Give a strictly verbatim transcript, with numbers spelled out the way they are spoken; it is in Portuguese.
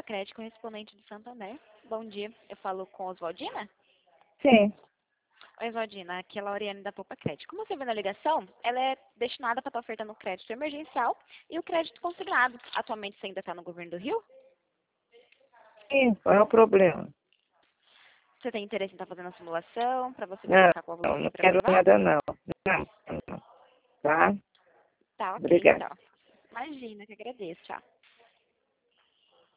Crédito correspondente do Santander. Bom dia, eu falo com Oswaldina? Sim. Oi, Oswaldina, aqui é a Lauriane da Poupa Crédito. Como você viu na ligação, ela é destinada para estar ofertando crédito emergencial e o crédito consignado. Atualmente você ainda está no governo do Rio? Sim, qual é o problema? Você tem interesse em estar fazendo a simulação para você Não, verificar qual valor não, que é não quero aprovado? nada não. Não, não. Tá? Tá, ok, Obrigada. então. Imagina, que agradeço. Tchau.